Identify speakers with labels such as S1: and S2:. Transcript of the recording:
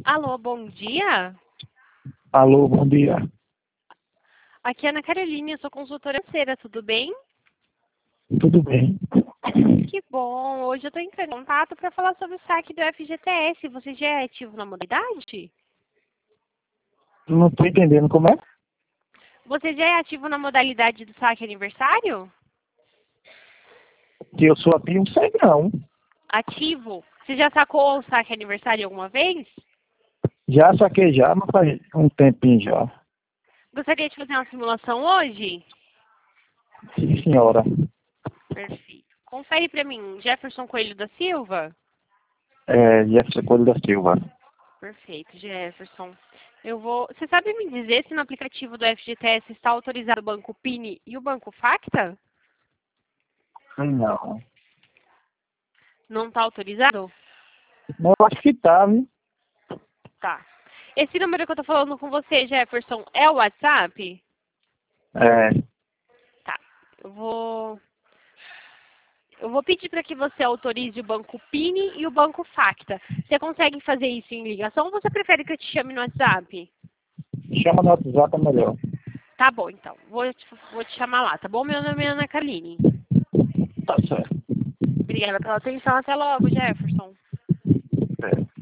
S1: Alô, bom dia.
S2: Alô, bom dia.
S1: Aqui é Ana Caroline, eu sou consultora financeira, tudo bem?
S2: Tudo bem?
S1: Que bom, hoje eu estou entrando em contato para falar sobre o saque do FGTS. Você já é ativo na modalidade?
S2: Não estou entendendo como é.
S1: Você já é ativo na modalidade do saque aniversário?
S2: Que eu sou ativo, não sei não.
S1: Ativo? Você já sacou o saque aniversário alguma vez?
S2: Já saquei já, mas faz um tempinho já.
S1: Gostaria de fazer uma simulação hoje?
S2: Sim, senhora.
S1: Perfeito. Confere para mim, Jefferson Coelho da Silva?
S2: Jefferson Coelho da Silva.
S1: Perfeito, Jefferson. Você sabe me dizer se no aplicativo do FGTS está autorizado o Banco Pini e o Banco Facta?
S2: Não.
S1: Não está autorizado?
S2: Mas eu acho que tá, viu?
S1: Tá. Esse número que eu estou falando com você, Jefferson, é o WhatsApp?
S2: É,
S1: Tá. Eu vou pedir para que você autorize o Banco Pini e o Banco Facta. Você consegue fazer isso em ligação ou você prefere que eu te chame no WhatsApp?
S2: chama no WhatsApp é melhor.
S1: Tá bom, então. Vou te chamar lá, tá bom? Meu nome é Ana Carline.
S2: Tá certo.
S1: Obrigada pela atenção. Até logo, Jefferson.
S2: É.